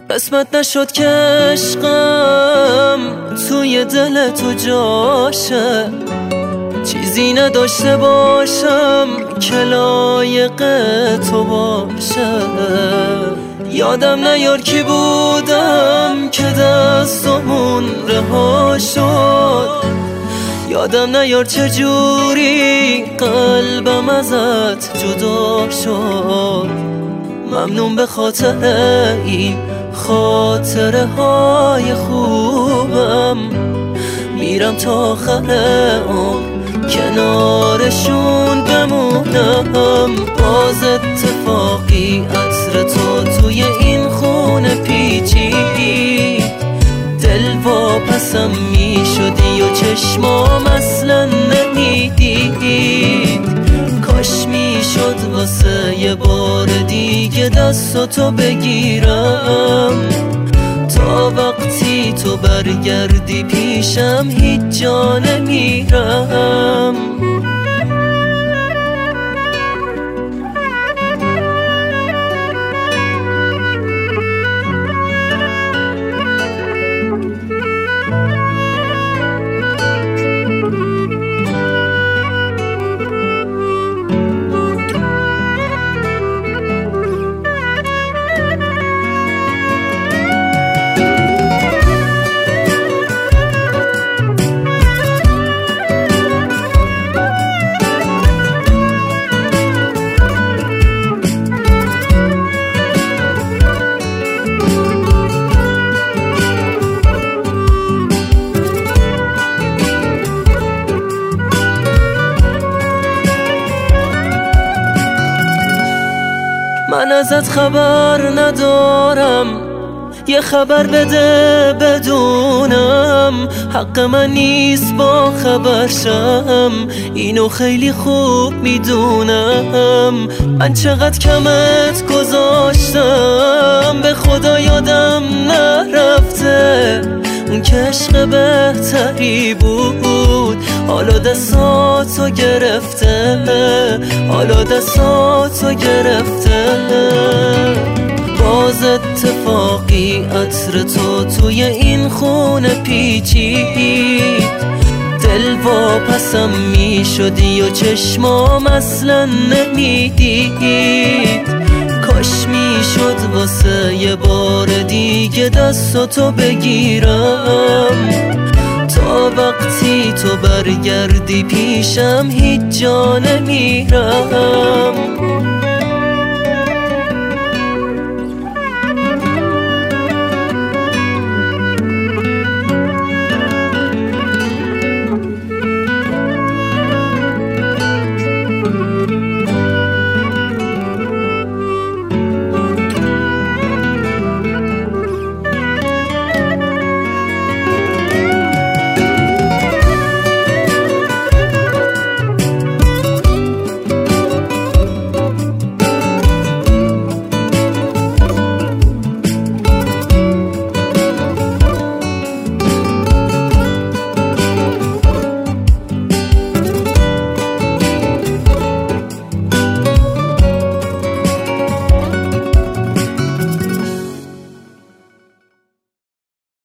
قسمت نشد که عشقم توی دل تو جاشه، چیزی نداشته باشم که لایق تو باشه. یادم نیار کی بودم که دستمون رها شد، یادم نیار چجوری قلبم ازت جدا شد. ممنون به خاطر این خاطره های خوبم، میرم تا آخر عمر کنارشون بمونم. باز اتفاقی عطر تو توی این خونه پیچید، دل واپسم میشدی و چشمام اصلا نمیدید. کاش میشد واسه یه بار دیگه دستاتو بگیرم، تا وقتی تو برگردی پیشم هیچ جا نمیرم. من ازت خبر ندارم، یه خبر بده بدونم. حق من نیست با خبر شم، اینو خیلی خوب میدونم. من چقدر کمت گذاشتم، به خدا یادم نرفته اون که عشق بهتری بود. حالا دستاتو گرفته، حالا دستاتو گرفته. باز اتفاقی عطر تو توی این خونه پیچید، دل واپسم میشدی و چشمام اصلا نمیدید. کاش میشد واسه یه بار دیگه دستاتو بگیرم، تا وقتی تو برگردی پیشم هیچ جا نمیرم.